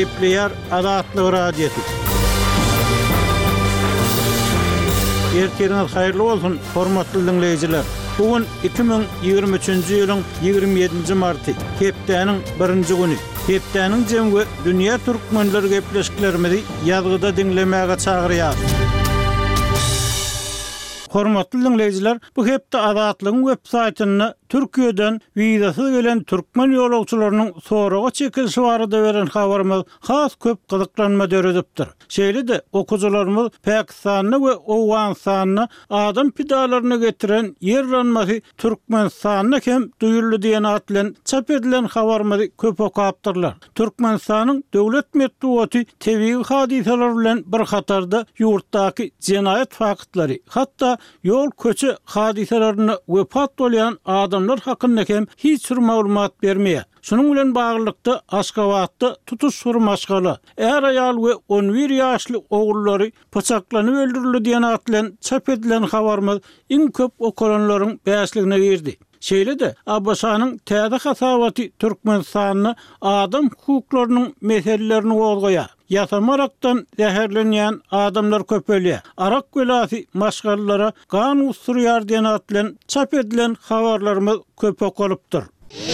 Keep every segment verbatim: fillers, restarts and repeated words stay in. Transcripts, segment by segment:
Gepleýär Azatlyk radiosu. Ertiriniz haýyrly bolsun, hormatly dinleýijiler. Bugün iki bin ýygrimi üçinji ýylyň ýygrimi ýedinji marty, hepdeniň birinji güni. Hepdeniň jemgy dünýä türkmenleri gepleşiklerimizi ýazgyda dinlemäge çagyrýar. Hormatly dinleýijiler, bu hepde Azatlygyň web saýtyny Türkiýeden wizasy gelen türkmen ýolagçylarynyň soraga çekilişi barada beren habarymyz has köp gyzyklanma döredipdir. Şeýle-de okuwçylarymyz Pakistanyny we Awganystanyny adam pidalaryna getiren ýerlenmesi Türkmenistanyna hem duýuldy diýen at bilen çap edilen habarymyzy köp okapdyrlar. Türkmenistanyň döwlet medeniýeti tebii hadiseler bilen bir hatarda ýurtdaky jenaýat faktlary, hatda ýol köçe hadiselerini wepat bolýan adam hakynda hem hiç bir maglumat bermeýär. Şunun bilen baglykda Aşgabatda tutuş surmaşgaly, er aýal we on bir ýaşly ogullary paçaklanyp öldürildi diýen at bilen çap edilen habarymyz iň köp okulanlaryň bäşligine girdi. Şeýle-de Abbasanyň täze hasabaty Türkmenistanyny adam hukuklarynyň meselelerini bolgoýar. Yatamaraktan zäherlenýän adamlar köpelýär. Arak göläsi maşgallara gan usturýar diýen at bilen çap edilen habarlarymyz köp okulypdyr.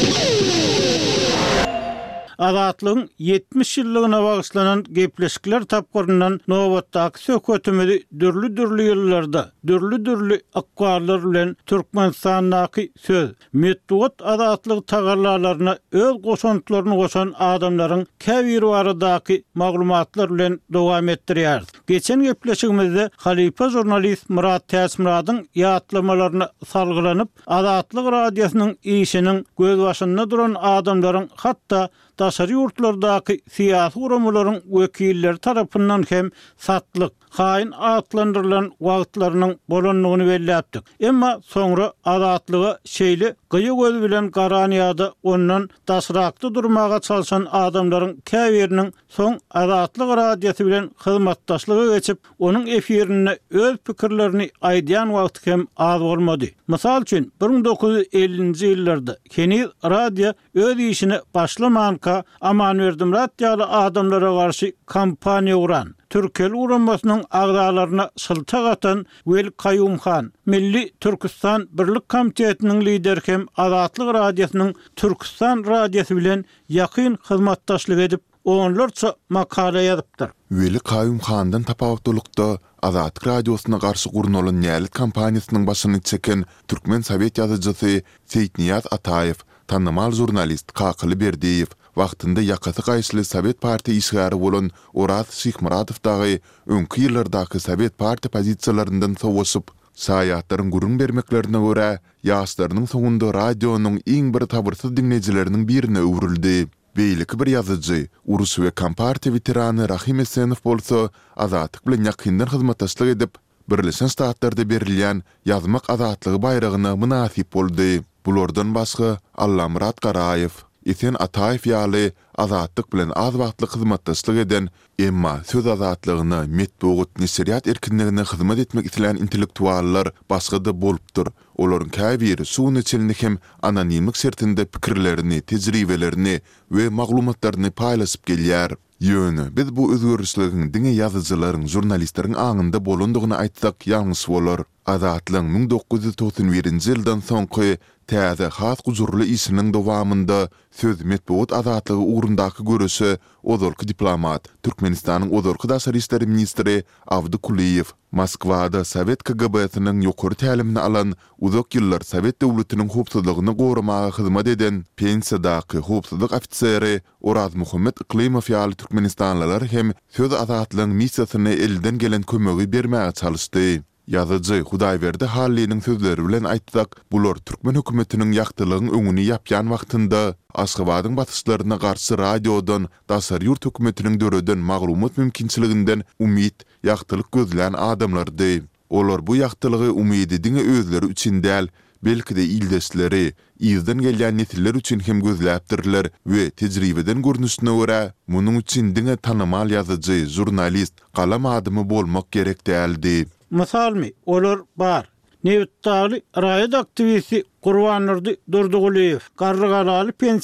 Azatlygyň yetmiş ýyllygyna bagyşlanan gepleşikler tapgyryndan nowatdaky söhbetimizi dürli-dürli ýyllarda, dürli-dürli akwarlar bilen Türkmenistanyň söz, medeniýet azatlygy tagarlalaryna öz goşantlaryny goşan adamlaryň käbir baradaky maglumatlar bilen dowam etdirýär. Geçen gepleşigimizde Halipa jurnalist Murat Täsmiradyň ýatlamalarına salgylanyp, Azatlyk radiosynyň işiniň göz başynda duran adamlaryň hatda daşary ýurtlardaky syýasy uramalaryň wekilleri tarapyndan hem satlyk, haýyn atlandyrylan wagtlarynyň bolanlygyny belläpdik. Emma soňra azatlygy şeýle gyýy göz bilen garanýada ondan daşrakda durmaga çalşan adamlaryň käbiriniň soň Azatlyk radiosy bilen hyzmatdaşlyga geçip, onuň efirine öz pikirlerini aýdýan wagt hem az bolmady. Mysal üçin bir bin dokuz ýüz ellinji ýyllarda Keniz radio öz işini başlamanka Aman Verdim radyalı adamlara karşı kampanya uğran. Türkel uğranmasının ağdalarına sıltak atan Vel Kayumhan, Milli Türkistan Birlik Komitetinin lideri hem Azatlyk radyosynyň Türkistan radyosu bilen yakın hyzmatdaşlyk edip, onlarça makale ýazypdyr. Veli Kayumhandan tapawutlykda Azatlyk radiosyna garşy gurnulan ýaly kampaniýasynyň başyny çeken Türkmen Sowet ýazyjysy Seyitniyaz Ataýew, tanımal jurnalist Kakyly Berdiýew, wagtynda ýakasy gaýşly Sowet parti işgäri bolan Oraz Şykmuradow-dagy öňki ýyllardaky Sowet parti pozisiýalaryndan sowuşyp, saýatlaryň gurun bermeklerine görä, ýaşlarynyň soňunda radionyň iň bir tabyrsyz dinleýijileriniň birine öwrüldi. Beýleki bir ýazyjy, urus we kompartiýa veterany Rahim Esenow bolsa, Azatlyk bilen ýakyndan hyzmatdaşlyk edip, Birleşen Ştatlarda berilýän ýazmak azatlygy bayragyna munasip boldy. Bulardan başga Allamurat Garaýew, Esen Ataýew ýaly azatlyk bilen az wagtlyk hyzmatdaşlyk eden, emma söz azatlygyna, medeniýet nesiriýat erkinligine hyzmat etmek isleýän intellektuallar başga-da bolupdyr. Olaryň käbiri suwun içilini hem anonimlik sertinde pikirlerini, tejribelerini we maglumatlaryny paýlaşyp gelýär. Ýöne biz bu özgörüşligiň diňe ýazyjylaryň, jurnalistleriň aňynda bolandygyny aýtsak ýalňys bolar. Azatlygyň ming dokuz ýüz toksan birinji ýyldan soňky täze has gujurly işiniň dowamında söz medeniýet azatlygy ugrundaky görüşi ozalky diplomat, Türkmenistanyň ozalky daşary işleri ministri Awdy Kuliýew, Moskwada Sowet K G B-siniň ýokary tälimini alan, uzak ýyllar Sowet döwletiniň howpsuzlygyny goramaga hyzmat eden pensiýadaky howpsuzlyk ofiseri Oraz Muhammed Iklimow ýaly Türkmenistanlylar hem söz azatlygyň missiýasyny elden gelen kömegi bermäge çalyşdy. Ýazyjy Hudaýberdi Halliniň sözleri bilen aýtsak, bular Türkmen hökümetiniň ýaktylygyň öňüni ýapýan wagtynda Aşgabatyň batyşlaryna garşy radiodan daşary ýurt hökümetiniň döreden maglumat mümkinçiliginden umyt, ýaktylyk gözlän adamlardy. Olar bu ýaktylygy umydy diňe özleri üçin däl, belki de ildeşleri, ýyzdan gelýän nesiller üçin hem gözläpdirler we tejribeden görnüşine görä, munyň üçin diňe tanymal ýazyjy, jurnalist, galam adymy bolmak gerek däldi. Mysalmy, olar bar. Newtdaly raýat aktivisti Gurbanurdy Durduguliýew, Garrygalaly